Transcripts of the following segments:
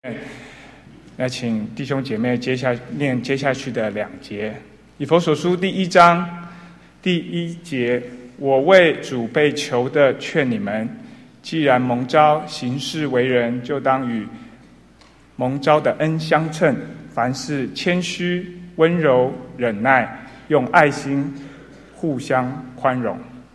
那请弟兄姐妹念接下去的2节。以弗所书第1章第1节，我为主被囚的劝你们，既然蒙召行事为人，就当与蒙召的恩相称，凡事谦虚、温柔、忍耐，用爱心互相宽容。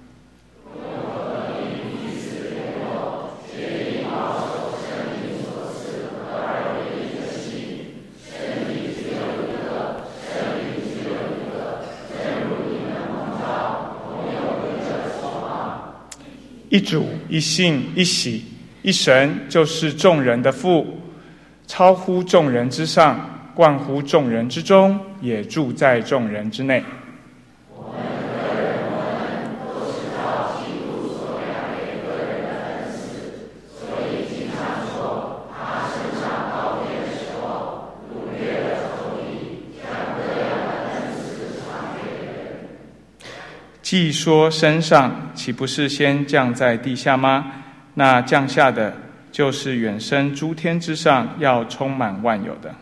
一主、一信、一喜、一神，就是众人的父，超乎众人之上，贯乎众人之中，也住在众人之内。我们个人都知道基督所量给个人的恩赐，所以经常说，他升上高天的时候，掳掠了仇敌，将各样的恩赐传给人。既说升上，岂不是先降在地下吗？那降下的，就是远升诸天之上，要充满万有的。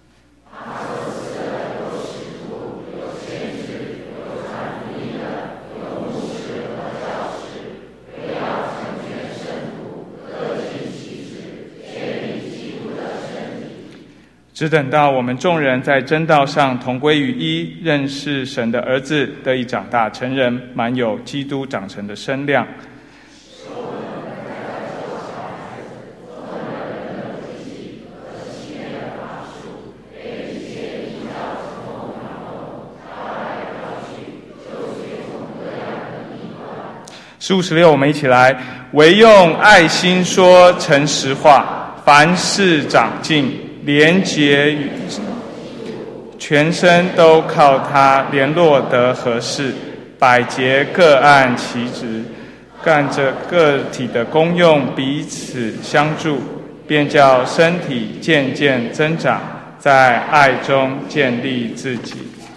只等到我们众人在真道上同归于一，认识神的儿子，得以长大成人，满有基督长成的身量。15、16，我们一起来，唯用爱心说诚实话，凡事长进，连结与全身都靠它联络得合适，百节各按其职，干着个体的功用，彼此相助，便叫身体渐渐增长，在爱中建立自己。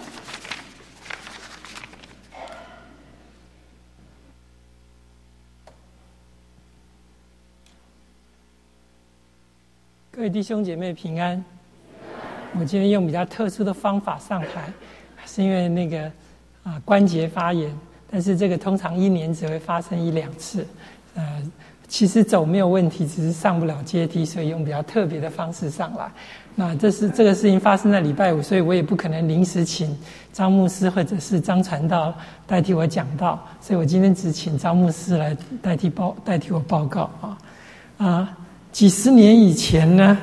各位弟兄姐妹平安。我今天用比较特殊的方法上台，是因为关节发炎，但是这个通常1年只会发生1-2次。其实走没有问题，只是上不了阶梯，所以用比较特别的方式上来。那这个事情发生在礼拜5，所以我也不可能临时请张牧师或者是张传道代替我讲道，所以我今天只请张牧师来代替我报告几十年以前呢，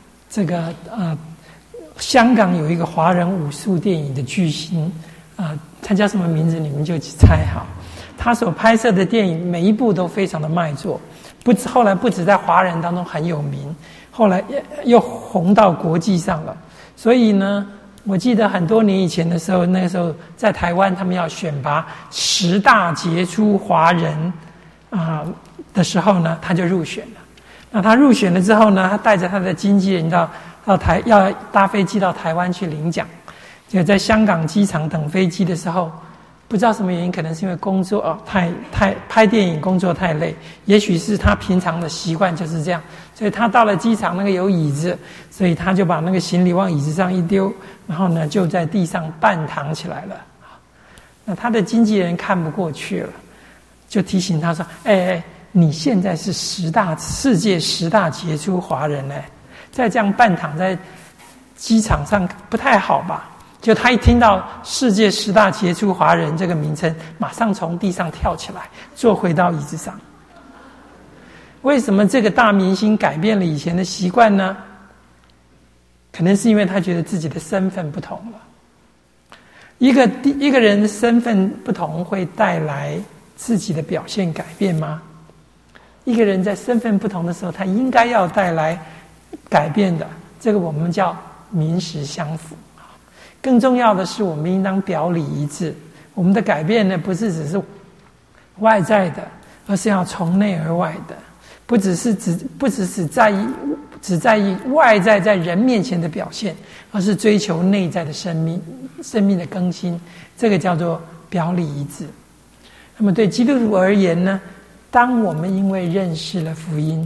香港有一个华人武术电影的巨星他叫什么名字你们就猜好。他所拍摄的电影每一部都非常的卖座，后来不止在华人当中很有名，后来又红到国际上了。所以呢，我记得很多年以前的时候，那个时候在台湾他们要选拔10大杰出华人的时候呢，他就入选了。那他入选了之后呢，他带着他的经纪人要搭飞机到台湾去领奖。就在香港机场等飞机的时候，不知道什么原因，可能是因为工作拍电影工作太累，也许是他平常的习惯就是这样，所以他到了机场那个有椅子，所以他就把那个行李往椅子上一丢，然后呢就在地上半躺起来了。那他的经纪人看不过去了，就提醒他说：你现在是世界10大杰出华人呢，再这样半躺在机场上不太好吧？就他一听到世界10大杰出华人这个名称，马上从地上跳起来，坐回到椅子上。为什么这个大明星改变了以前的习惯呢？可能是因为他觉得自己的身份不同了。一个人的身份不同会带来自己的表现改变吗？一个人在身份不同的时候，他应该要带来改变的，这个我们叫名实相符。更重要的是，我们应当表里一致。我们的改变呢，不是只是外在的，而是要从内而外的，不只是只在意外在在人面前的表现，而是追求内在的生命的更新。这个叫做表里一致。那么对基督徒而言呢，当我们因为认识了福音，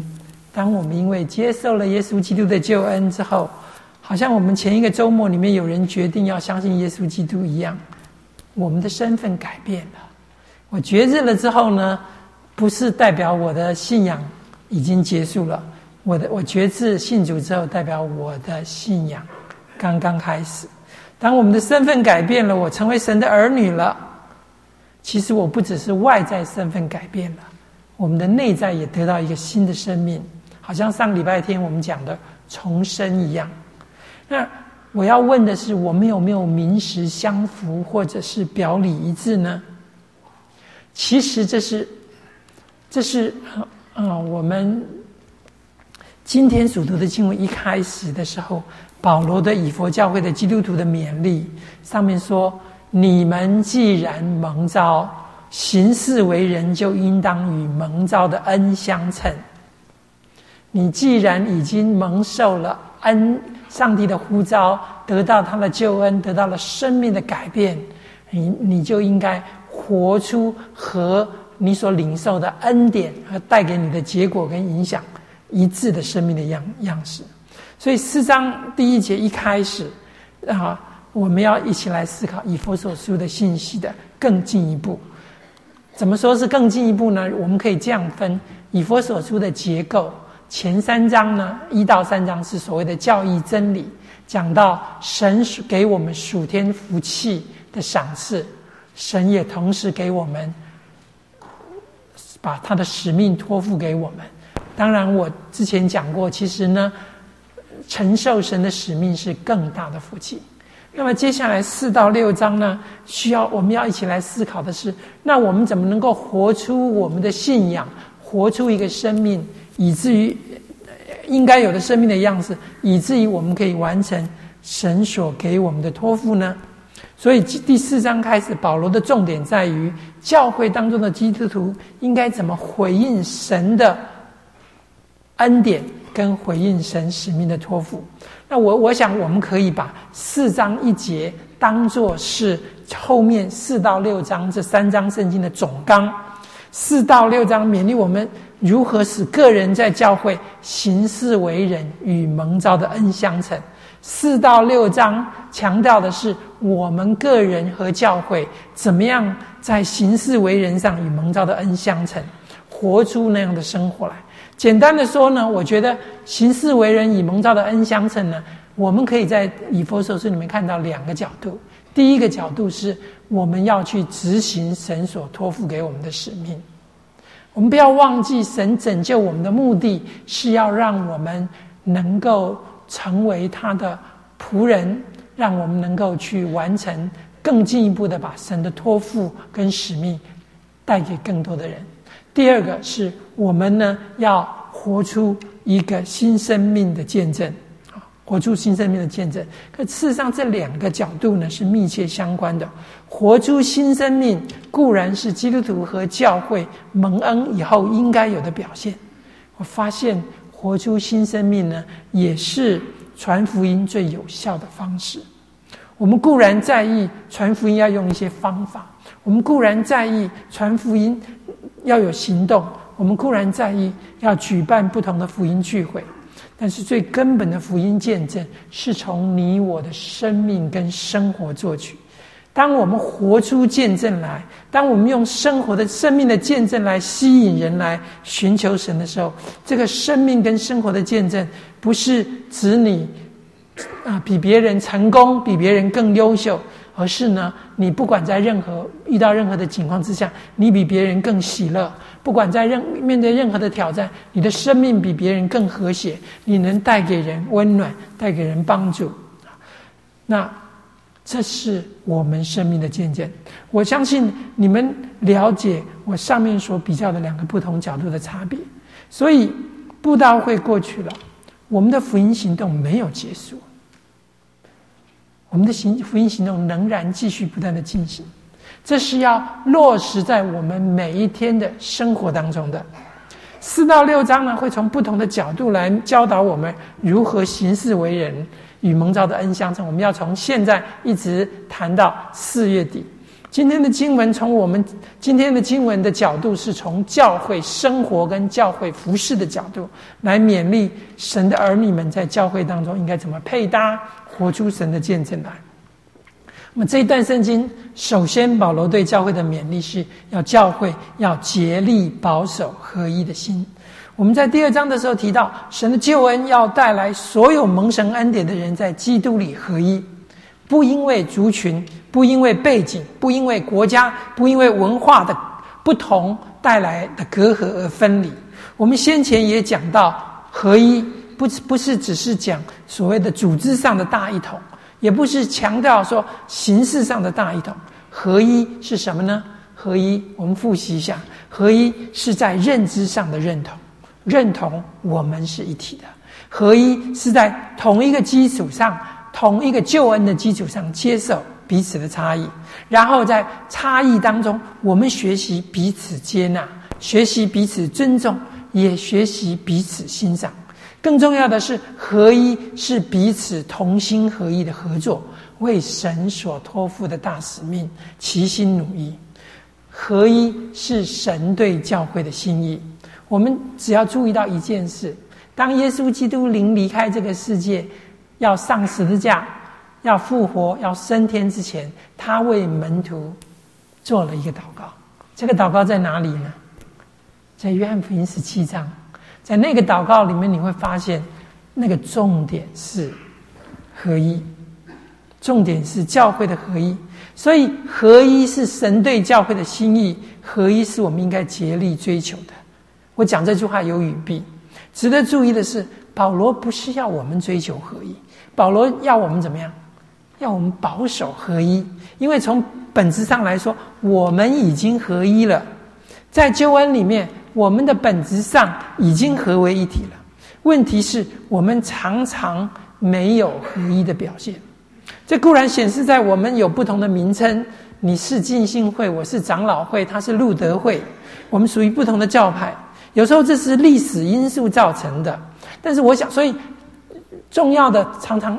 当我们因为接受了耶稣基督的救恩之后，好像我们前一个周末里面有人决定要相信耶稣基督一样，我们的身份改变了。我决志了之后呢，不是代表我的信仰已经结束了，我决志信主之后，代表我的信仰刚刚开始。当我们的身份改变了，我成为神的儿女了，其实我不只是外在身份改变了，我们的内在也得到一个新的生命，好像上礼拜天我们讲的重生一样。那我要问的是，我们有没有名实相符，或者是表里一致呢？其实这是我们今天所读的经文一开始的时候，保罗对以弗教会的基督徒的勉励，上面说：你们既然蒙召，行事为人就应当与蒙召的恩相称。你既然已经蒙受了上帝的呼召，得到他的救恩，得到了生命的改变，你就应该活出和你所领受的恩典和带给你的结果跟影响一致的生命的样式。所以4章第1节一开始我们要一起来思考以弗所书的信息的更进一步。怎么说是更进一步呢？我们可以这样分以弗所书的结构。前3章呢，1到3章是所谓的教义真理，讲到神给我们属天福气的赏赐，神也同时给我们把他的使命托付给我们。当然我之前讲过，其实呢承受神的使命是更大的福气。那么接下来4到6章呢，我们要一起来思考的是，那我们怎么能够活出我们的信仰，活出一个生命，以至于应该有的生命的样子，以至于我们可以完成神所给我们的托付呢？所以第4章开始，保罗的重点在于教会当中的基督徒应该怎么回应神的恩典跟回应神使命的托付。那我想我们可以把4章1节当作是后面4到6章这3章圣经的总纲。4到6章勉励我们如何使个人在教会行事为人与蒙召的恩相称。4到6章强调的是我们个人和教会怎么样在行事为人上与蒙召的恩相称，活出那样的生活来。简单的说呢，我觉得行事为人以蒙召的恩相称呢，我们可以在以弗所书里面看到2个角度。第一个角度是我们要去执行神所托付给我们的使命。我们不要忘记，神拯救我们的目的是要让我们能够成为他的仆人，让我们能够去完成更进一步的把神的托付跟使命带给更多的人。第二个是我们呢要活出一个新生命的见证，活出新生命的见证。可事实上这2个角度呢是密切相关的。活出新生命固然是基督徒和教会蒙恩以后应该有的表现，我发现活出新生命呢也是传福音最有效的方式。我们固然在意传福音要用一些方法，我们固然在意传福音要有行动，我们固然在意要举办不同的福音聚会，但是最根本的福音见证是从你我的生命跟生活做起。当我们活出见证来，当我们用生命的见证来吸引人来寻求神的时候，这个生命跟生活的见证不是指你比别人成功，比别人更优秀，而是呢你不管在遇到任何的情况之下，你比别人更喜乐，不管在面对任何的挑战，你的生命比别人更和谐，你能带给人温暖，带给人帮助。那这是我们生命的见证。我相信你们了解我上面所比较的2个不同角度的差别。所以布道会过去了，我们的福音行动没有结束，我们的福音行动仍然继续不断的进行，这是要落实在我们每一天的生活当中的。4到6章呢，会从不同的角度来教导我们如何行事为人与蒙召的恩相称。我们要从现在一直谈到4月底。 今天的经文从我们今天的经文的角度，是从教会生活跟教会服事的角度来勉励神的儿女们在教会当中应该怎么配搭，活出神的见证来。那么这一段圣经，首先保罗对教会的勉励是要教会要竭力保守合一的心。我们在第2章的时候提到，神的救恩要带来所有蒙神恩典的人在基督里合一，不因为族群，不因为背景，不因为国家，不因为文化的不同带来的隔阂而分离。我们先前也讲到，合一不是只是讲所谓的组织上的大一统，也不是强调说形式上的大一统。合一是什么呢？合一，我们复习一下，合一是在认知上的认同，认同我们是一体的。合一是在同一个基础上，同一个救恩的基础上接受彼此的差异，然后在差异当中，我们学习彼此接纳，学习彼此尊重，也学习彼此欣赏。更重要的是，合一是彼此同心合一的合作，为神所托付的大使命齐心努力。合一是神对教会的心意。我们只要注意到一件事，当耶稣基督临离开这个世界，要上十字架，要复活，要升天之前，他为门徒做了一个祷告。这个祷告在哪里呢？在约翰福音17章。在那个祷告里面，你会发现那个重点是合一，重点是教会的合一。所以合一是神对教会的心意，合一是我们应该竭力追求的。我讲这句话有语弊，值得注意的是，保罗不是要我们追求合一，保罗要我们怎么样？要我们保守合一。因为从本质上来说，我们已经合一了，在救恩里面，我们的本质上已经合为一体了。问题是我们常常没有合一的表现。这固然显示在我们有不同的名称，你是浸信会，我是长老会，他是路德会，我们属于不同的教派。有时候这是历史因素造成的，但是我想，所以重要的常常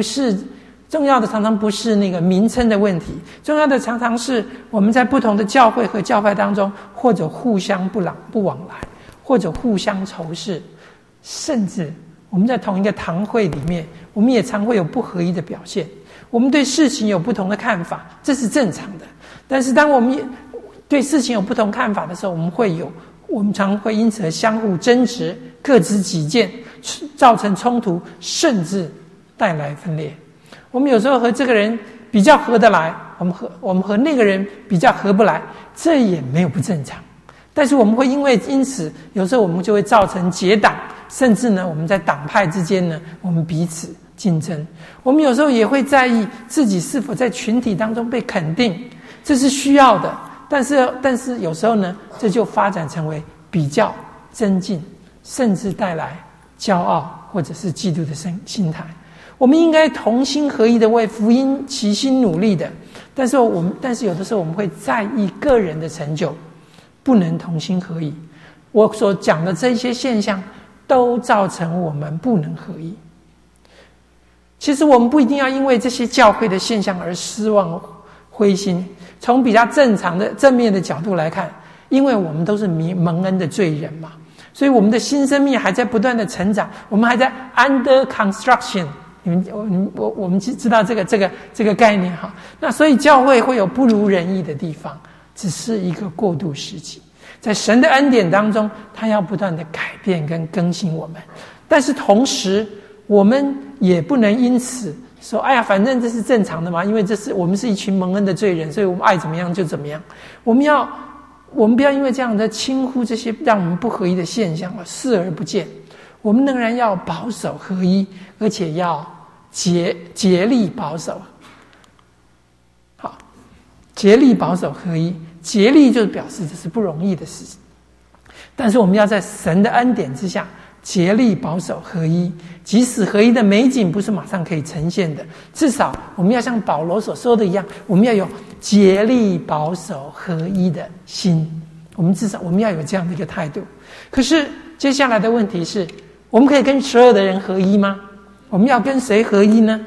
不是那个名称的问题，重要的常常是我们在不同的教会和教派当中，或者互相不往来，或者互相仇视，甚至我们在同一个堂会里面，我们也常会有不合一的表现。我们对事情有不同的看法，这是正常的。但是当我们对事情有不同看法的时候，我们常会因此而相互争执，各执己见，造成冲突，甚至带来分裂。我们有时候和这个人比较合得来，我们和那个人比较合不来，这也没有不正常。但是我们会因此有时候我们就会造成结党，甚至呢我们在党派之间呢我们彼此竞争。我们有时候也会在意自己是否在群体当中被肯定，这是需要的。但是有时候呢，这就发展成为比较、增进，甚至带来骄傲或者是嫉妒的心态。我们应该同心合一的为福音齐心努力的，但是有的时候我们会在意个人的成就，不能同心合一。我所讲的这些现象都造成我们不能合一。其实我们不一定要因为这些教会的现象而失望灰心，从比较正常的正面的角度来看，因为我们都是蒙恩的罪人嘛，所以我们的新生命还在不断的成长，我们还在 under construction。我们知道这个概念哈。那所以教会会有不如人意的地方，只是一个过渡时期。在神的恩典当中，他要不断的改变跟更新我们，但是同时我们也不能因此说，哎呀，反正这是正常的嘛，因为我们是一群蒙恩的罪人，所以我们爱怎么样就怎么样。我们不要因为这样的轻忽这些让我们不合一的现象而视而不见。我们仍然要保守合一，而且要竭力保守。好，竭力保守合一，竭力就表示这是不容易的事情。但是我们要在神的恩典之下竭力保守合一，即使合一的美景不是马上可以呈现的，至少我们要像保罗所说的一样，我们要有竭力保守合一的心。至少我们要有这样的一个态度。可是接下来的问题是，我们可以跟所有的人合一吗？我们要跟谁合一呢？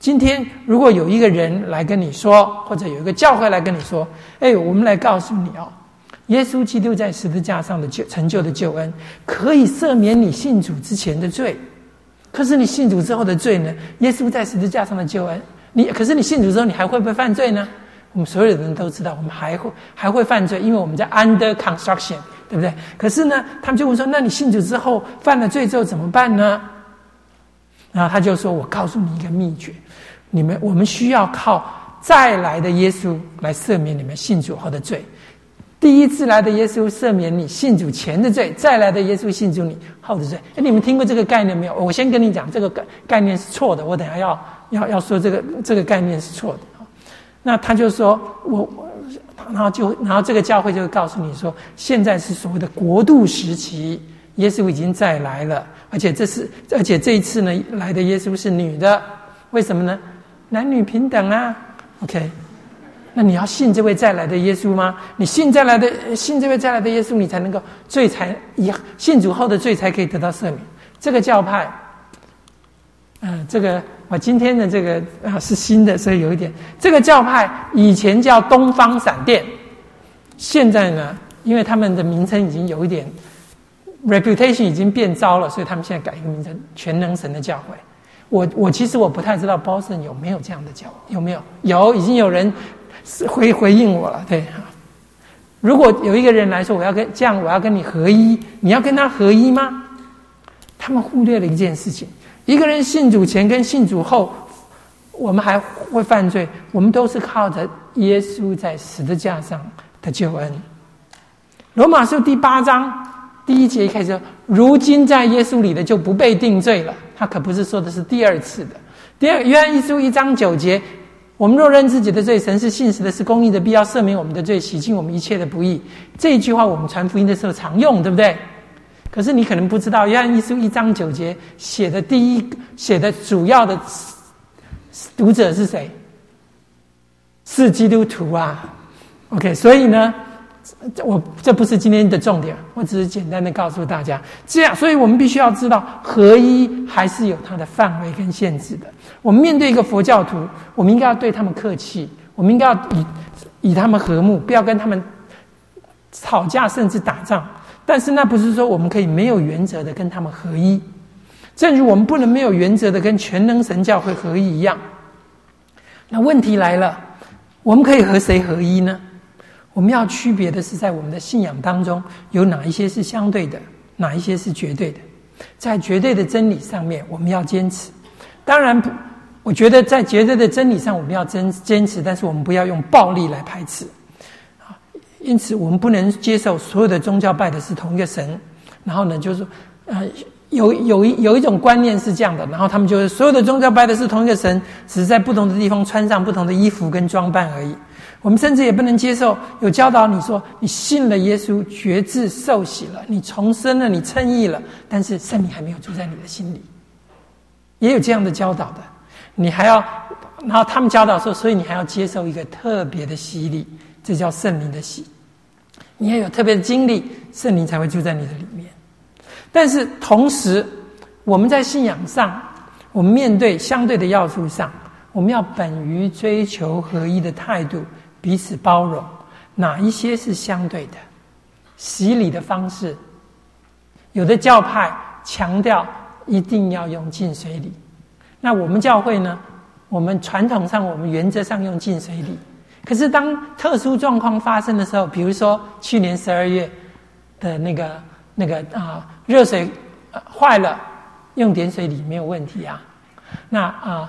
今天如果有一个人来跟你说，或者有一个教会来跟你说，我们来告诉你哦，耶稣基督在十字架上的成就的救恩，可以赦免你信主之前的罪。可是你信主之后的罪呢？耶稣在十字架上的救恩，可是你信主之后，你还会不会犯罪呢？我们所有的人都知道，我们还会犯罪，因为我们在 under construction， 对不对？可是呢，他们就问说：那你信主之后犯了罪之后怎么办呢？然后他就说：我告诉你一个秘诀，我们需要靠再来的耶稣来赦免你们信主后的罪。第一次来的耶稣赦免你信主前的罪，再来的耶稣信主你后的罪。你们听过这个概念没有？我先跟你讲，这个概念是错的。我等一下要说这个概念是错的。那他就说然后这个教会就会告诉你说，现在是所谓的国度时期，耶稣已经再来了，而且这一次呢来的耶稣是女的，为什么呢？男女平等啊。OK。那你要信这位再来的耶稣吗？你信这位再来的耶稣，你才能够信主后的罪才可以得到赦免。这个教派，这个我今天的这个是新的，所以有一点。这个教派以前叫东方闪电，现在呢，因为他们的名称已经有一点 reputation 已经变糟了，所以他们现在改一个名称，全能神的教会。我其实我不太知道 Boston 有没有这样的教会，有没有？有，已经有人回应我了。对，如果有一个人来说我要跟你合一，你要跟他合一吗？他们忽略了一件事情，一个人信主前跟信主后，我们还会犯罪，我们都是靠着耶稣在十字架上的救恩。罗马书第8章第1节一开始说，如今在耶稣里的就不被定罪了。他可不是说的是第二次的。第二，约翰一书1章9节，我们若认自己的罪，神是信实的，是公义的，必要赦免我们的罪，洗净我们一切的不义。这一句话我们传福音的时候常用，对不对？可是你可能不知道，约翰一书1章9节写的主要的读者是谁？是基督徒啊。OK， 所以呢，这不是今天的重点，我只是简单的告诉大家，这样，所以我们必须要知道，合一还是有它的范围跟限制的。我们面对一个佛教徒，我们应该要对他们客气，我们应该要以他们和睦，不要跟他们吵架甚至打仗。但是那不是说我们可以没有原则的跟他们合一，正如我们不能没有原则的跟全能神教会合一一样。那问题来了，我们可以和谁合一呢？我们要区别的是，在我们的信仰当中，有哪一些是相对的，哪一些是绝对的。在绝对的真理上面，我们要坚持。当然，我觉得在绝对的真理上，我们要坚持，但是我们不要用暴力来排斥。因此，我们不能接受所有的宗教拜的是同一个神。然后呢，就是有一种观念是这样的，然后他们就是所有的宗教拜的是同一个神，只是在不同的地方穿上不同的衣服跟装扮而已。我们甚至也不能接受有教导你说，你信了耶稣，决志受洗了，你重生了，你称义了，但是圣灵还没有住在你的心里。也有这样的教导的，你还要，然后他们教导说，所以你还要接受一个特别的洗礼，这叫圣灵的洗。你要有特别的经历，圣灵才会住在你的里面。但是同时，我们在信仰上，我们面对相对的要素上，我们要本于追求合一的态度，彼此包容。哪一些是相对的？洗礼的方式，有的教派强调一定要用浸水礼，那我们教会呢，我们传统上我们原则上用浸水礼。可是当特殊状况发生的时候，比如说去年12月的那个热水坏了，用点水礼没有问题啊。那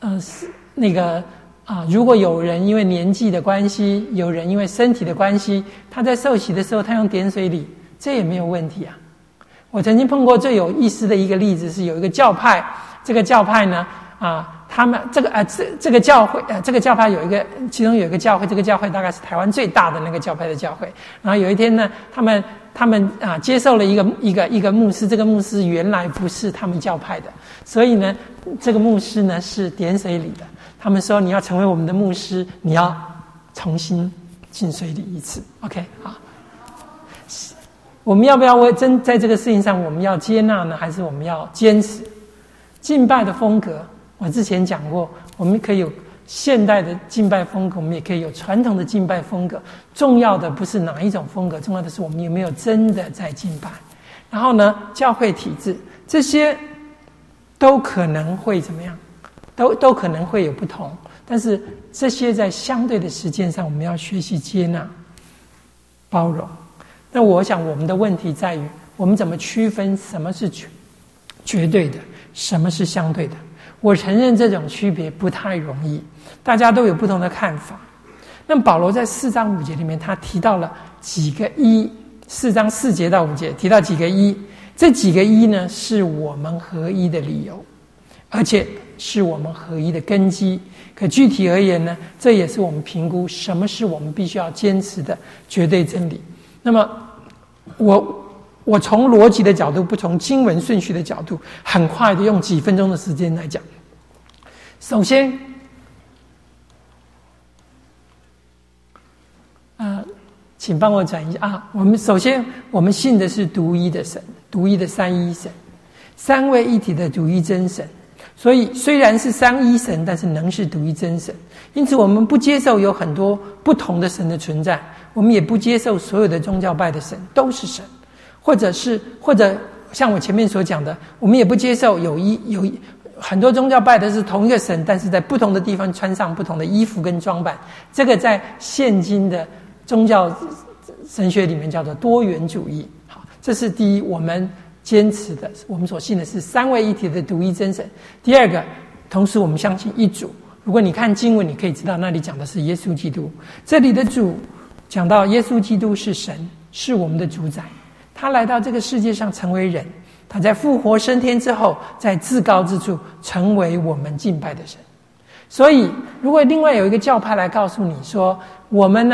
如果有人因为年纪的关系，有人因为身体的关系，他在受洗的时候他用点水礼，这也没有问题啊。我曾经碰过最有意思的一个例子是，有一个教派，这个教派呢他们这个教会这个教派其中有一个教会，这个教会大概是台湾最大的那个教派的教会。然后有一天呢，他们接受了一个牧师，这个牧师原来不是他们教派的，所以呢，这个牧师呢是点水礼的。他们说，你要成为我们的牧师，你要重新浸水礼一次。OK， 好。我们要不要在这个事情上我们要接纳呢，还是我们要坚持？敬拜的风格我之前讲过，我们可以有现代的敬拜风格，我们也可以有传统的敬拜风格。重要的不是哪一种风格，重要的是我们有没有真的在敬拜。然后呢，教会体制这些都可能会怎么样？都可能会有不同，但是这些在相对的时间上，我们要学习接纳、包容。那我想我们的问题在于，我们怎么区分什么是绝对的，什么是相对的？我承认这种区别不太容易，大家都有不同的看法。那保罗在4章5节里面，他提到了几个一，4章4节到5节提到几个一，这几个一呢，是我们合一的理由，而且是我们合一的根基。可具体而言呢，这也是我们评估什么是我们必须要坚持的绝对真理。那么我从逻辑的角度，不从经文顺序的角度，很快的用几分钟的时间来讲。首先，请帮我转一下啊。我们信的是独一的神，独一的三一神，三位一体的独一真神。所以虽然是三一神，但是能是独一真神。因此我们不接受有很多不同的神的存在，我们也不接受所有的宗教拜的神都是神，或者像我前面所讲的，我们也不接受有很多宗教拜的是同一个神，但是在不同的地方穿上不同的衣服跟装扮。这个在现今的宗教神学里面叫做多元主义。好，这是第一，我们坚持的，我们所信的是三位一体的独一真神。第二个，同时我们相信一主。如果你看经文，你可以知道那里讲的是耶稣基督。这里的主讲到耶稣基督是神，是我们的主宰，他来到这个世界上成为人，他在复活升天之后，在至高之处成为我们敬拜的神。所以如果另外有一个教派来告诉你说，我们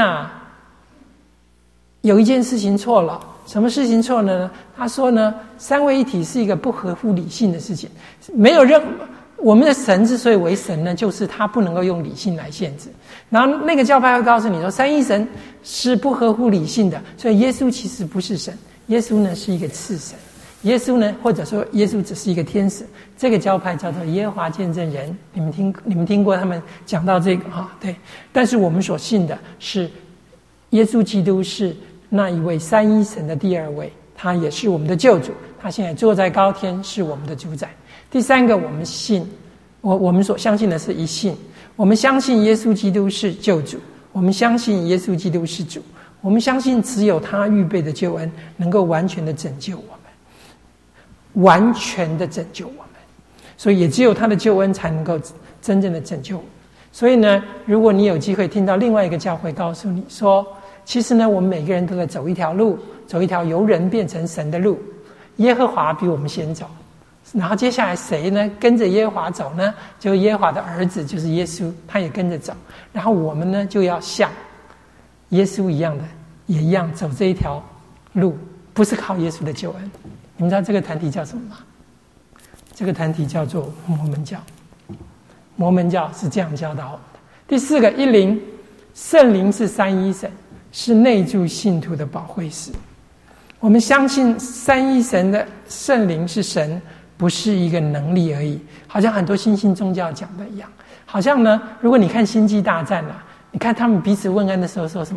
有一件事情错了，什么事情错了呢？他说呢，三位一体是一个不合乎理性的事情。我们的神之所以为神呢，就是他不能够用理性来限制。然后那个教派会告诉你说，三一神是不合乎理性的，所以耶稣其实不是神，耶稣呢是一个次神，耶稣呢或者说耶稣只是一个天使。这个教派叫做耶和华见证人，你们听过他们讲到这个对。但是我们所信的是耶稣基督是那一位三一神的第二位，他也是我们的救主，他现在坐在高天，是我们的主宰。第三个，我们信，我们所相信的是一信，我们相信耶稣基督是救主，我们相信耶稣基督是主，我们相信只有他预备的救恩能够完全的拯救我们，完全的拯救我们，所以也只有他的救恩才能够真正的拯救我们。所以呢，如果你有机会听到另外一个教会告诉你说，其实呢，我们每个人都在走一条路，走一条由人变成神的路，耶和华比我们先走，然后接下来谁呢跟着耶和华走呢？就耶和华的儿子，就是耶稣，他也跟着走。然后我们呢就要像耶稣一样的，也一样走这一条路，不是靠耶稣的救恩。你们知道这个团体叫什么吗？这个团体叫做摩门教。摩门教是这样教导我们的。第四个，一灵，圣灵是三一神，是内住信徒的保惠师。我们相信三一神的圣灵是神，不是一个能力而已，好像很多新兴宗教讲的一样。好像呢，如果你看星际大战你看他们彼此问安的时候说什么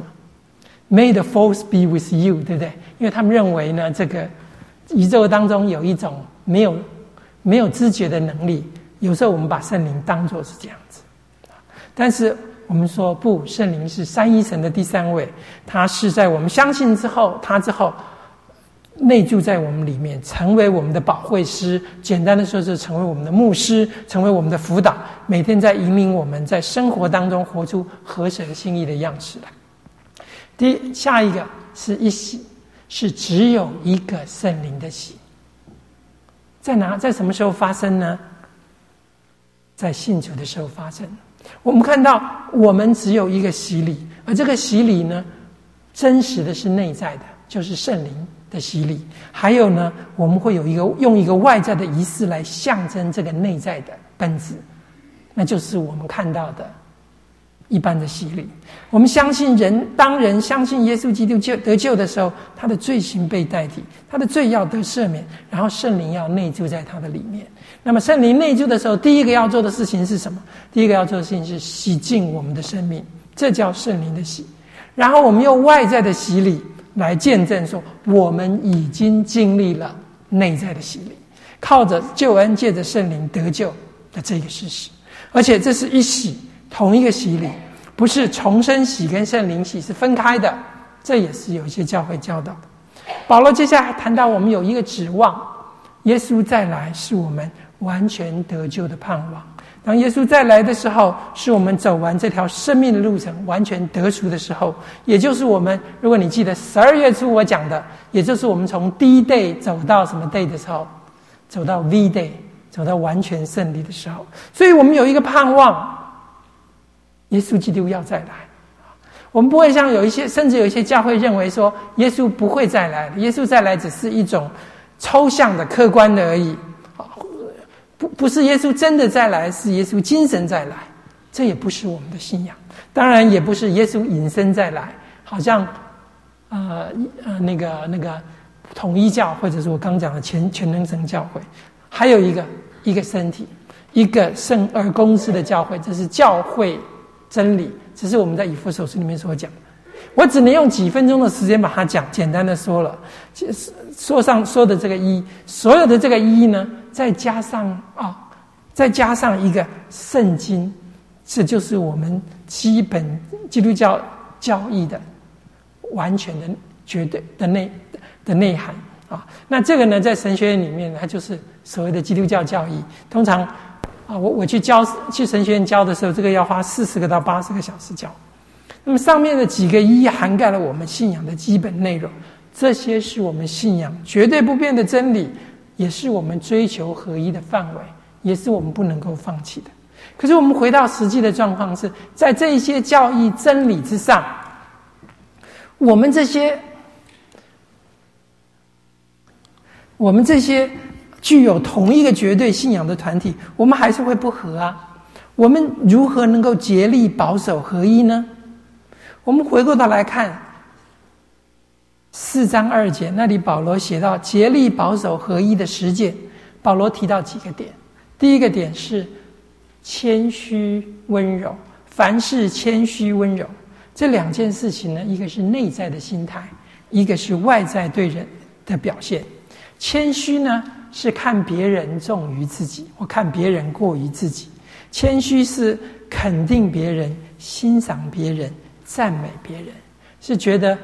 May the force be with you， 对不对？因为他们认为呢，这个宇宙当中有一种没有知觉的能力，有时候我们把圣灵当作是这样子。但是我们说不，圣灵是三一神的第三位，他是在我们相信之后，他之后内住在我们里面，成为我们的保惠师。简单的说，是成为我们的牧师，成为我们的辅导，每天在引领我们在生活当中活出合神心意的样式来。下一个是一喜，是只有一个圣灵的喜。在什么时候发生呢？在信主的时候发生。我们看到我们只有一个洗礼，而这个洗礼呢，真实的是内在的，就是圣灵的洗礼。还有呢，我们会用一个外在的仪式来象征这个内在的本质，那就是我们看到的一般的洗礼。我们相信当人相信耶稣基督得救的时候，他的罪行被代替，他的罪要得赦免，然后圣灵要内住在他的里面。那么圣灵内住的时候，第一个要做的事情是什么？第一个要做的事情是洗净我们的生命，这叫圣灵的洗。然后我们用外在的洗礼来见证说，我们已经经历了内在的洗礼，靠着救恩借着圣灵得救的这个事实。而且这是一洗，同一个洗礼，不是重生洗跟圣灵洗是分开的，这也是有一些教会教导的。保罗接下来谈到我们有一个指望，耶稣再来是我们完全得救的盼望。当耶稣再来的时候，是我们走完这条生命的路程完全得赎的时候，也就是我们，如果你记得12月初我讲的，也就是我们从D day 走到什么 day 的时候，走到 V day， 走到完全胜利的时候。所以我们有一个盼望，耶稣基督要再来。我们不会像有一些，甚至有一些教会认为说耶稣不会再来，耶稣再来只是一种抽象的客观的而已，不是耶稣真的再来，是耶稣精神再来，这也不是我们的信仰。当然也不是耶稣隐身再来，好像那个统一教，或者是我刚讲的全能神教会，还有一个身体，一个圣而公之的教会，这是教会真理，这是我们在以弗所书里面所讲的。我只能用几分钟的时间把它简单的说了，说的这个一，所有的这个一呢，再加上一个圣经，这就是我们基本基督教教义的完全的绝对的内涵啊。那这个呢，在神学院里面，它就是所谓的基督教教义。通常我去神学院教的时候，这个要花40个到80个小时教。那么上面的几个一涵盖了我们信仰的基本内容，这些是我们信仰绝对不变的真理，也是我们追求合一的范围，也是我们不能够放弃的。可是我们回到实际的状况是，在这一些教义真理之上，我们这些具有同一个绝对信仰的团体，我们还是会不合啊。我们如何能够竭力保守合一呢？我们回过头来看4章2节，那里保罗写到竭力保守合一的实践，保罗提到几个点。第一个点是谦虚温柔，凡事谦虚温柔。这两件事情呢，一个是内在的心态，一个是外在对人的表现。谦虚呢，是看别人重于自己，或看别人过于自己。谦虚是肯定别人，欣赏别人，赞美别人，是觉得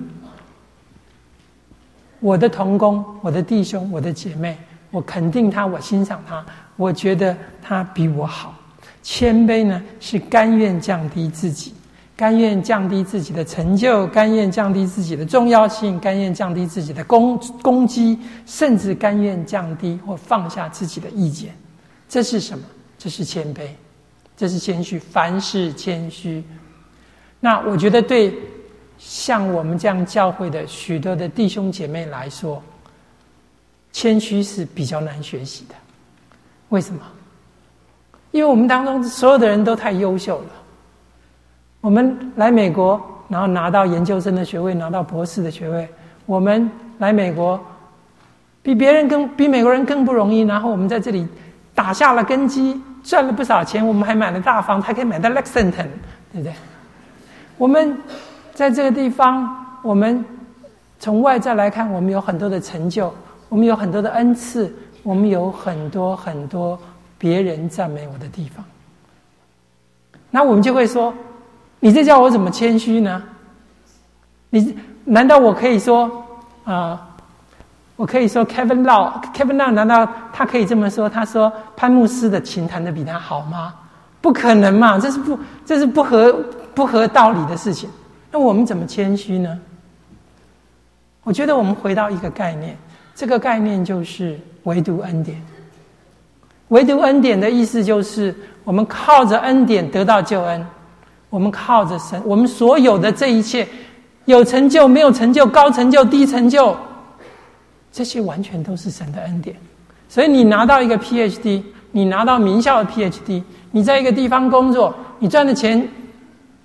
我的同工，我的弟兄，我的姐妹，我肯定他，我欣赏他，我觉得他比我好。谦卑呢，是甘愿降低自己，甘愿降低自己的成就，甘愿降低自己的重要性，甘愿降低自己的攻击，甚至甘愿降低或放下自己的意见。这是什么？这是谦卑，这是谦虚，凡事谦虚。那我觉得对像我们这样教会的许多的弟兄姐妹来说，谦虚是比较难学习的。为什么？因为我们当中所有的人都太优秀了。我们来美国，然后拿到研究生的学位，拿到博士的学位。我们来美国比美国人更不容易，然后我们在这里打下了根基，赚了不少钱，我们还买了大房，还可以买到 Lexington， 对不对？我们在这个地方，我们从外在来看，我们有很多的成就，我们有很多的恩赐，我们有很多很多别人赞美我的地方。那我们就会说，你这叫我怎么谦虚呢？难道我可以说我可以说 Kevin Lau 难道他可以这么说？他说潘牧师的琴弹得比他好吗？不可能嘛，这是不合道理的事情。那我们怎么谦虚呢？我觉得我们回到一个概念，这个概念就是唯独恩典。唯独恩典的意思就是我们靠着恩典得到救恩，我们靠着神，我们所有的这一切，有成就没有成就，高成就低成就，这些完全都是神的恩典。所以你拿到一个 PhD， 你拿到名校的 PhD， 你在一个地方工作，你赚的钱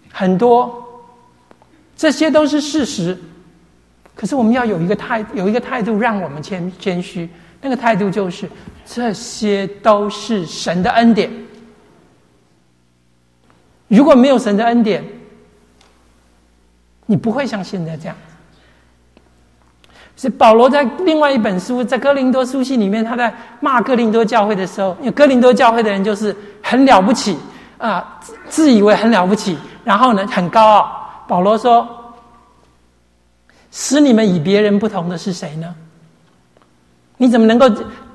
很多，这些都是事实。可是我们要有一个态度，让我们谦虚。那个态度就是，这些都是神的恩典。如果没有神的恩典，你不会像现在这样。所以保罗在另外一本书，在哥林多书信里面，他在骂哥林多教会的时候，因为哥林多教会的人就是很了不起啊，自以为很了不起，然后呢很高傲。保罗说，使你们与别人不同的是谁呢？你怎么能够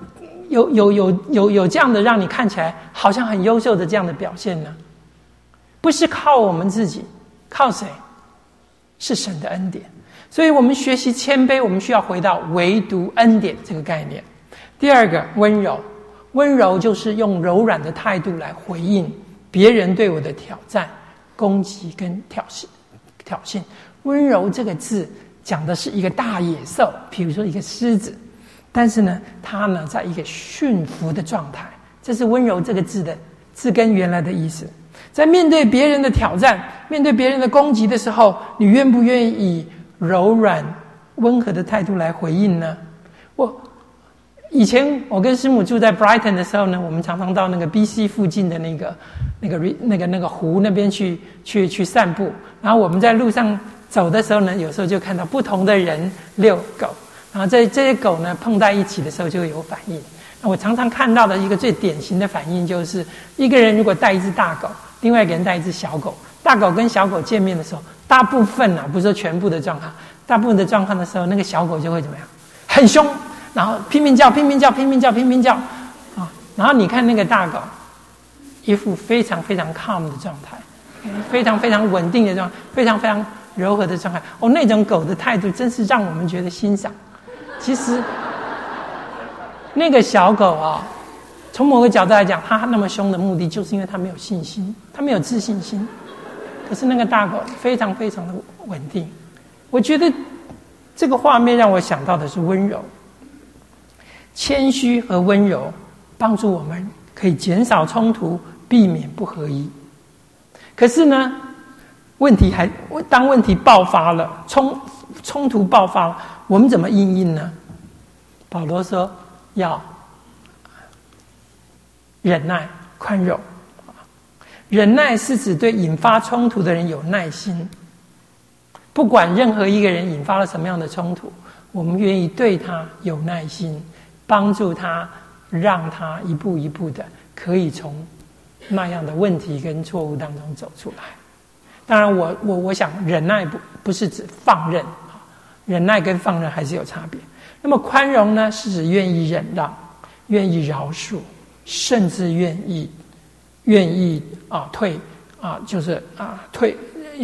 有这样的让你看起来好像很优秀的这样的表现呢？不是靠我们自己，靠谁？是神的恩典。所以我们学习谦卑，我们需要回到唯独恩典这个概念。第二个，温柔。温柔就是用柔软的态度来回应别人对我的挑战、攻击跟挑衅。温柔这个字讲的是一个大野兽，比如说一个狮子，但是呢，它呢在一个驯服的状态。这是温柔这个字的字根原来的意思。在面对别人的挑战、面对别人的攻击的时候，你愿不愿意以柔软、温和的态度来回应呢？以前我跟师母住在 Brighton 的时候呢，我们常常到那个 BC 附近的那个湖那边去散步。然后我们在路上走的时候呢，有时候就看到不同的人遛狗，然后这些狗呢碰在一起的时候就会有反应。那我常常看到的一个最典型的反应就是，一个人如果带一只大狗，另外一个人带一只小狗，大狗跟小狗见面的时候，大部分不是说全部的状况，大部分的状况的时候，那个小狗就会怎么样？很凶，然后拼命叫啊！然后你看那个大狗，一副非常非常 calm 的状态，非常非常稳定的状态，非常非常柔和的状态。那种狗的态度真是让我们觉得欣赏。其实那个小狗从某个角度来讲，它那么凶的目的就是因为它没有信心，它没有自信心。可是那个大狗非常非常的稳定。我觉得这个画面让我想到的是温柔。谦虚和温柔帮助我们可以减少冲突，避免不合一。可是呢，当问题爆发了，冲突爆发了，我们怎么因应呢？保罗说要忍耐、宽容。忍耐是指对引发冲突的人有耐心，不管任何一个人引发了什么样的冲突，我们愿意对他有耐心，帮助他，让他一步一步的可以从那样的问题跟错误当中走出来。当然我想忍耐不是指放任，忍耐跟放任还是有差别。那么宽容呢，是指愿意忍让，愿意饶恕，甚至愿意退退，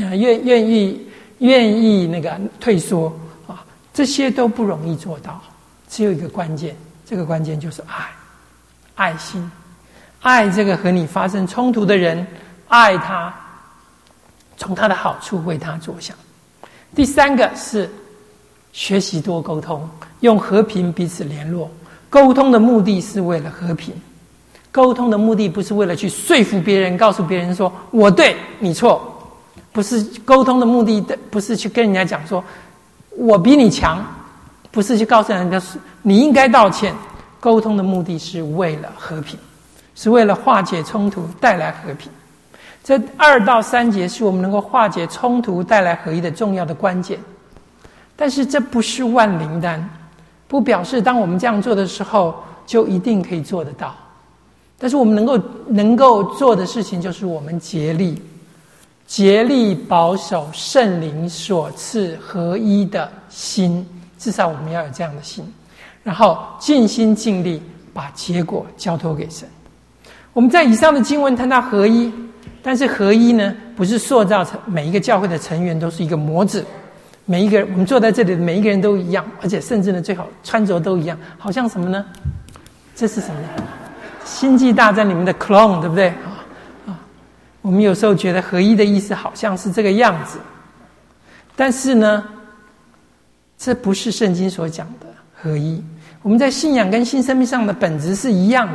愿意那个退缩这些都不容易做到。只有一个关键，这个关键就是爱心，爱这个和你发生冲突的人，爱他，从他的好处为他着想。第三个是学习多沟通，用和平彼此联络。沟通的目的是为了和平，沟通的目的不是为了去说服别人，告诉别人说我对你错，不是沟通的目的，不是去跟人家讲说我比你强，不是去告诉人家你应该道歉。沟通的目的是为了和平，是为了化解冲突，带来和平。这2到3节是我们能够化解冲突，带来合一的重要的关键。但是这不是万灵丹，不表示当我们这样做的时候就一定可以做得到。但是我们能够做的事情，就是我们竭力保守圣灵所赐合一的心，至少我们要有这样的心，然后尽心尽力把结果交托给神。我们在以上的经文谈到合一，但是合一呢，不是塑造成每一个教会的成员都是一个模子，每一个人我们坐在这里的每一个人都一样，而且甚至呢最好穿着都一样，好像什么呢？这是什么呢？星际大战里面的 clone， 对不对？我们有时候觉得合一的意思好像是这个样子，但是呢，这不是圣经所讲的合一。我们在信仰跟新生命上的本质是一样的，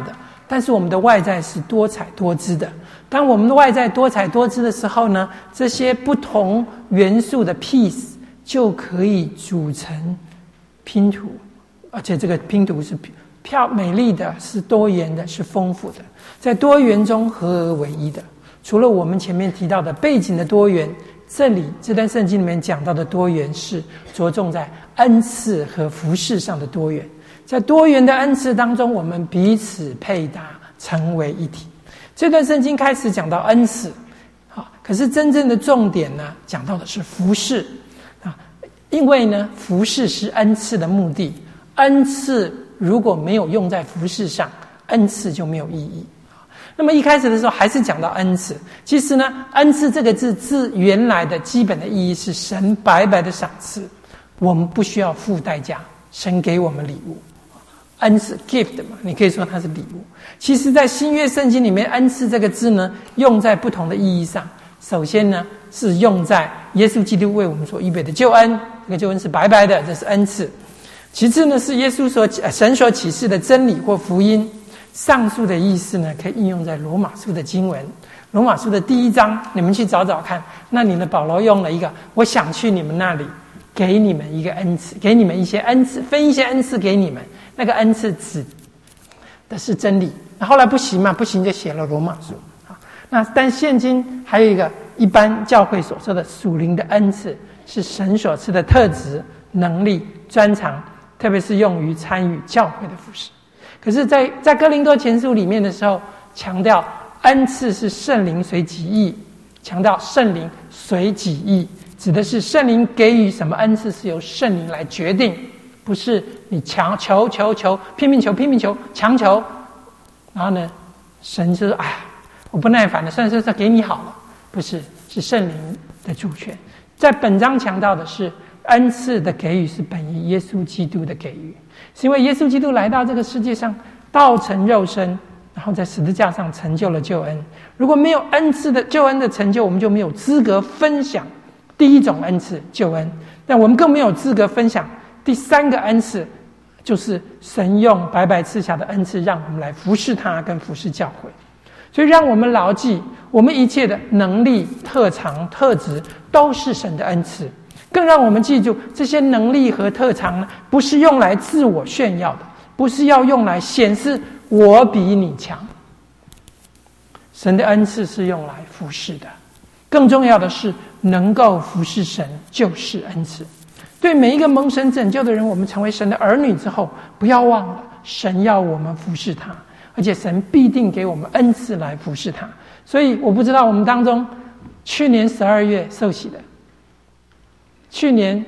但是我们的外在是多彩多姿的。当我们的外在多彩多姿的时候呢，这些不同元素的 piece 就可以组成拼图，而且这个拼图是美丽的，是多元的，是丰富的，在多元中合而为一的。除了我们前面提到的背景的多元，这段圣经里面讲到的多元是着重在恩赐和服事上的多元。在多元的恩赐当中，我们彼此配搭，成为一体。这段圣经开始讲到恩赐，可是真正的重点呢，讲到的是服事啊，因为呢，服事是恩赐的目的，恩赐如果没有用在服事上，恩赐就没有意义。那么一开始的时候还是讲到恩赐，其实呢，恩赐这个字原来的基本的意义是神白白的赏赐，我们不需要付代价，神给我们礼物。恩赐 gift 嘛，你可以说它是礼物。其实在新约圣经里面，恩赐这个字呢，用在不同的意义上。首先呢，是用在耶稣基督为我们所预备的救恩，这个救恩是白白的，这是恩赐。其次呢，是耶稣神所启示的真理或福音。上述的意思呢，可以应用在罗马书的经文。罗马书的第1章，你们去找找看，那里呢，保罗用了一个我想去你们那里，给你们一个恩赐，给你们一些恩赐，分一些恩赐给你们。那个恩赐指的是真理，后来不行嘛，不行就写了罗马书。那但现今还有一个一般教会所说的属灵的恩赐，是神所赐的特质、能力、专长，特别是用于参与教会的服事。可是在哥林多前书里面的时候，强调恩赐是圣灵随己意，强调圣灵随己意，指的是圣灵给予什么恩赐是由圣灵来决定，不是你求拼命求强求，然后呢，神就说哎呀，我不耐烦了，算给你好了，不是，是圣灵的主权。在本章强调的是恩赐的给予是本于耶稣基督的给予，是因为耶稣基督来到这个世界上，道成肉身，然后在十字架上成就了救恩。如果没有恩赐的救恩的成就，我们就没有资格分享第一种恩赐救恩，但我们更没有资格分享第3个恩赐，就是神用白白赐下的恩赐，让我们来服侍他跟服侍教会。所以让我们牢记，我们一切的能力、特长、特质都是神的恩赐。更让我们记住，这些能力和特长呢，不是用来自我炫耀的，不是要用来显示我比你强。神的恩赐是用来服侍的，更重要的是能够服侍神就是恩赐。对每一个蒙神拯救的人，我们成为神的儿女之后，不要忘了神要我们服侍他，而且神必定给我们恩赐来服侍他。所以我不知道我们当中去年12月受洗的，去年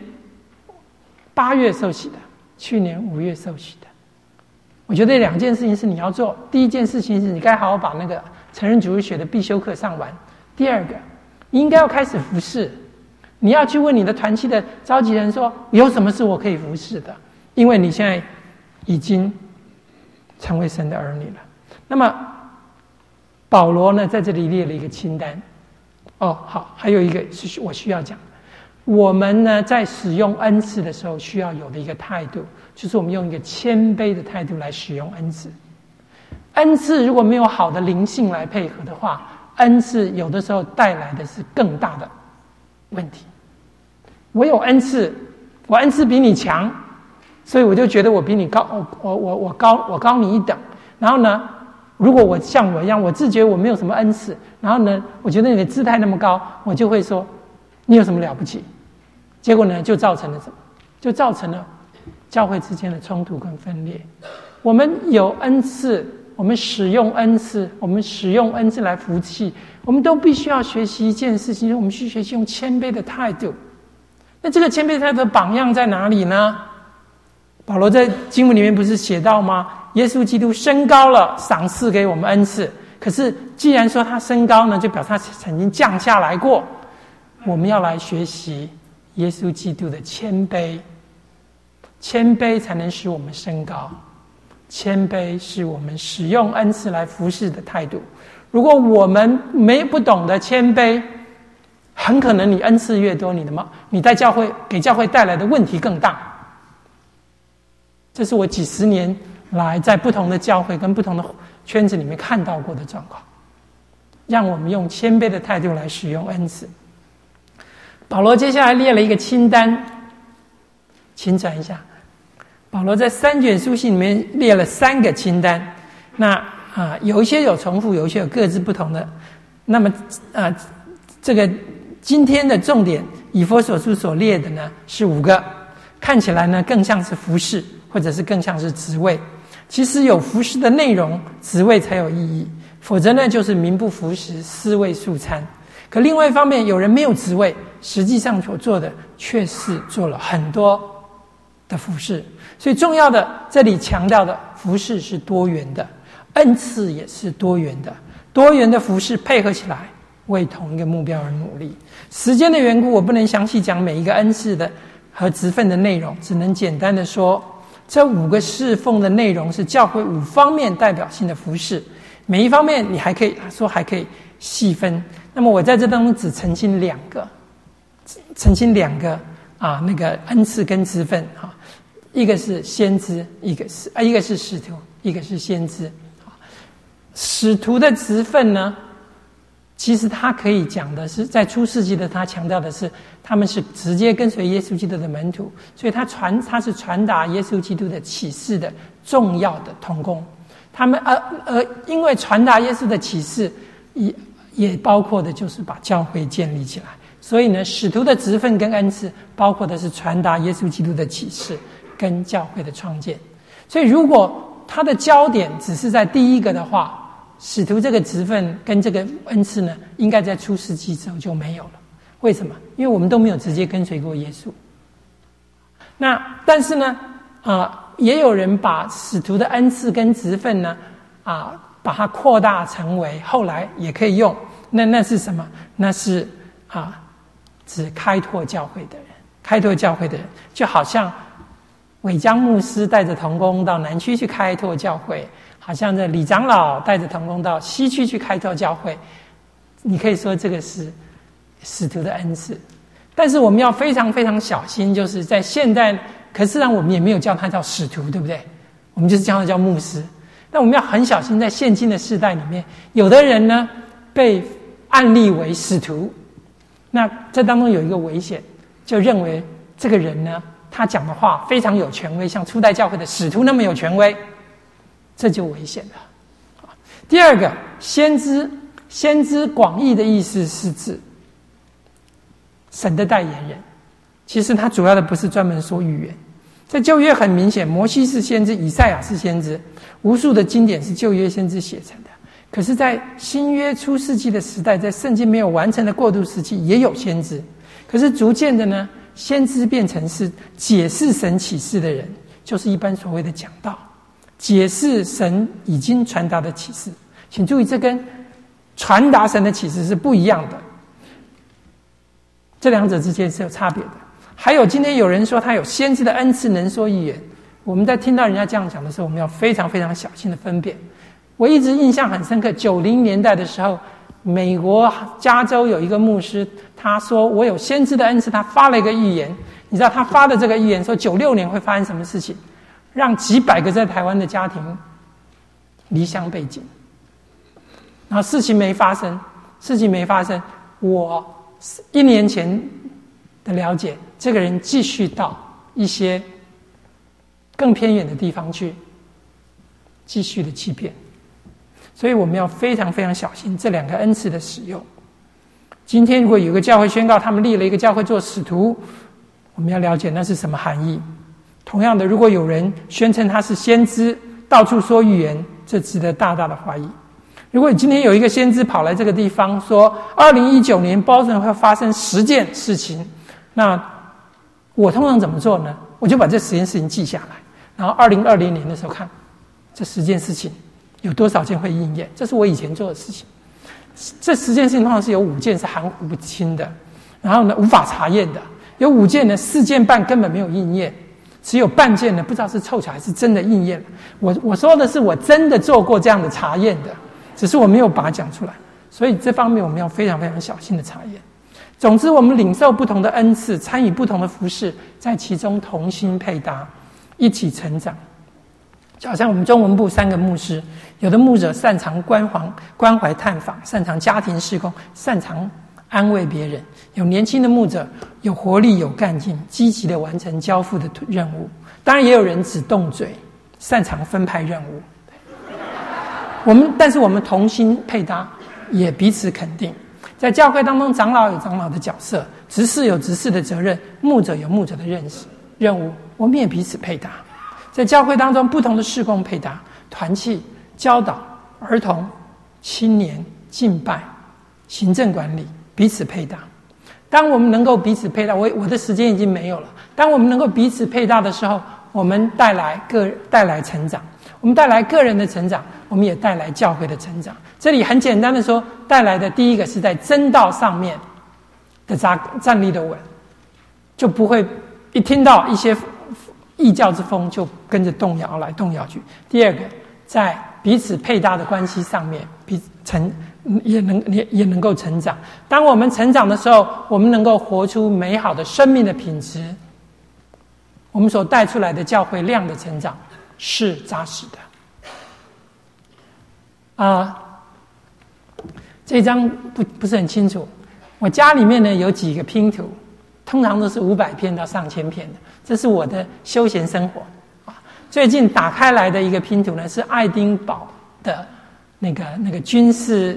8月受洗的，去年5月受洗的，我觉得2件事情是你要做。第一件事情是你该好好把那个承认主日学的必修课上完。第二个，你应该要开始服侍，你要去问你的团契的召集人说，有什么是我可以服侍的，因为你现在已经成为神的儿女了。那么保罗呢，在这里列了一个清单。好，还有一个是我需要讲的，我们呢在使用恩赐的时候需要有的一个态度，就是我们用一个谦卑的态度来使用恩赐。恩赐如果没有好的灵性来配合的话，恩赐有的时候带来的是更大的问题。我有恩赐，我恩赐比你强，所以我就觉得我比你高，我高你一等。然后呢，如果我像我一样，我自觉我没有什么恩赐，然后呢，我觉得你的姿态那么高，我就会说你有什么了不起？结果呢，就造成了什么？就造成了教会之间的冲突跟分裂。我们有恩赐，我们使用恩赐，我们使用恩赐来服侍，我们都必须要学习一件事情，我们去学习用谦卑的态度。那这个谦卑态度的榜样在哪里呢？保罗在经文里面不是写到吗？耶稣基督升高了，赏赐给我们恩赐。可是既然说他升高呢，就表示他曾经降下来过。我们要来学习耶稣基督的谦卑，谦卑才能使我们升高，谦卑是我们使用恩赐来服侍的态度。如果我们不懂得谦卑，很可能你恩赐越多，你在教会给教会带来的问题更大。这是我几十年来在不同的教会跟不同的圈子里面看到过的状况，让我们用谦卑的态度来使用恩赐。保罗接下来列了一个清单，请转一下。保罗在3卷书信里面列了3个清单，那有一些有重复，有一些有各自不同的。那么这个今天的重点，以弗所书所列的呢是5个，看起来呢更像是服事，或者是更像是职位。其实有服事的内容，职位才有意义，否则呢就是名不符实，尸位素餐。可另外一方面，有人没有职位，实际上所做的却是做了很多的服事。所以重要的，这里强调的服事是多元的，恩赐也是多元的，多元的服事配合起来，为同一个目标而努力。时间的缘故，我不能详细讲每一个恩赐的和职分的内容，只能简单的说，这5个侍奉的内容是教会5方面代表性的服事，每一方面你还可以细分。那么我在这当中只澄清2个，那个恩赐跟职分一个是先知，一个是使徒，一个是先知。使徒的职分呢，其实他可以讲的是，在初世纪的他强调的是，他们是直接跟随耶稣基督的门徒，所以他是传达耶稣基督的启示的重要的同工。他们因为传达耶稣的启示，也包括的就是把教会建立起来。所以呢，使徒的职分跟恩赐包括的是传达耶稣基督的启示跟教会的创建。所以如果他的焦点只是在第一个的话，使徒这个职分跟这个恩赐呢，应该在初世纪之后就没有了。为什么？因为我们都没有直接跟随过耶稣。但是呢，也有人把使徒的恩赐跟职分呢，把它扩大成为后来也可以用。那是什么？那是指开拓教会的人。开拓教会的人，就好像韦江牧师带着同工到南区去开拓教会，好像这李长老带着同工到西区去开拓教会。你可以说这个是使徒的恩赐，但是我们要非常非常小心，就是在现代，可是我们也没有叫他叫使徒，对不对？我们就是叫他叫牧师。但我们要很小心，在现今的世代里面，有的人呢被案例为使徒，那这当中有一个危险，就认为这个人呢，他讲的话非常有权威，像初代教会的使徒那么有权威，这就危险了。第二个，先知广义的意思是指神的代言人，其实他主要的不是专门说预言。在旧约很明显，摩西是先知，以赛亚是先知，无数的经典是旧约先知写成的。可是在新约初世纪的时代，在圣经没有完成的过渡时期，也有先知。可是逐渐的呢，先知变成是解释神启示的人，就是一般所谓的讲道，解释神已经传达的启示。请注意，这跟传达神的启示是不一样的，这两者之间是有差别的。还有今天有人说他有先知的恩赐，能说预言，我们在听到人家这样讲的时候，我们要非常非常小心的分辨。我一直印象很深刻，90年代的时候，美国加州有一个牧师，他说我有先知的恩赐，他发了一个预言。你知道他发的这个预言说96年会发生什么事情，让几百个在台湾的家庭离乡背井。然后事情没发生。我1年前的了解，这个人继续到一些更偏远的地方去继续的欺骗。所以我们要非常非常小心这两个恩赐的使用。今天如果有个教会宣告他们立了一个教会做使徒，我们要了解那是什么含义。同样的，如果有人宣称他是先知，到处说预言，这值得大大的怀疑。如果今天有一个先知跑来这个地方说2019年Boston会发生10件事情，那我通常怎么做呢？我就把这10件事情记下来，然后2020年的时候看这10件事情有多少件会应验，这是我以前做的事情。这10件事情通常是有5件是含糊不清的，然后呢无法查验的，有5件呢4件半根本没有应验，只有半件呢不知道是凑巧还是真的应验了。我说的是我真的做过这样的查验的，只是我没有把它讲出来，所以这方面我们要非常非常小心的查验。总之，我们领受不同的恩赐，参与不同的服事，在其中同心配搭，一起成长， 就好像我们中文部3个牧师，有的牧者擅长关怀探访，擅长家庭事工，擅长安慰别人；有年轻的牧者有活力有干劲，积极的完成交付的任务。当然也有人只动嘴，擅长分派任务。但是我们同心配搭，也彼此肯定。在教会当中，长老有长老的角色，执事有执事的责任，牧者有牧者的任务，我们也彼此配搭。在教会当中，不同的事工配搭，团契、教导、儿童、青年、敬拜、行政管理，彼此配搭。当我们能够彼此配搭，我的时间已经没有了。当我们能够彼此配搭的时候，我们带来成长，我们带来个人的成长，我们也带来教会的成长。这里很简单的说，带来的第一个是在真道上面的站立的稳，就不会一听到一些异教之风就跟着动摇来动摇去。第二个，在彼此配搭的关系上面，也能够成长。当我们成长的时候，我们能够活出美好的生命的品质，我们所带出来的教会量的成长是扎实的。这张不是很清楚。我家里面呢有几个拼图，通常都是500片到上千片的，这是我的休闲生活。最近打开来的一个拼图呢，是爱丁堡的那个军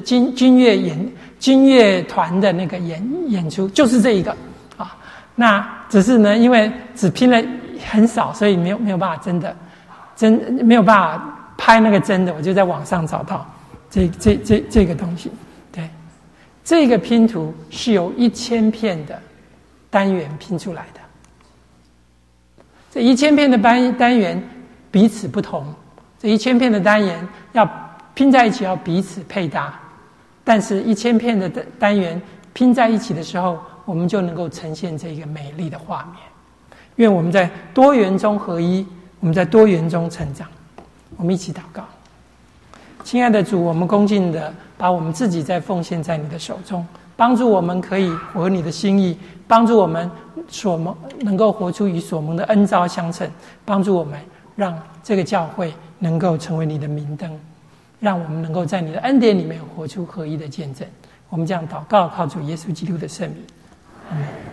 乐团的那个演出，就是这一个啊。那只是呢，因为只拼了很少，所以没有办法没有办法拍那个真的，我就在网上找到这个东西。对，这个拼图是由1000片的单元拼出来的。这1000片的单元彼此不同，这1000片的单元要拼在一起，要彼此配搭。但是1000片的单元拼在一起的时候，我们就能够呈现这个美丽的画面。愿我们在多元中合一，我们在多元中成长。我们一起祷告。亲爱的主，我们恭敬的把我们自己再奉献在你的手中，帮助我们可以合你的心意，帮助我们能够活出与所蒙的恩召相称，帮助我们让这个教会能够成为你的明灯，让我们能够在你的恩典里面活出合一的见证。我们这样祷告，靠主耶稣基督的圣名，阿们。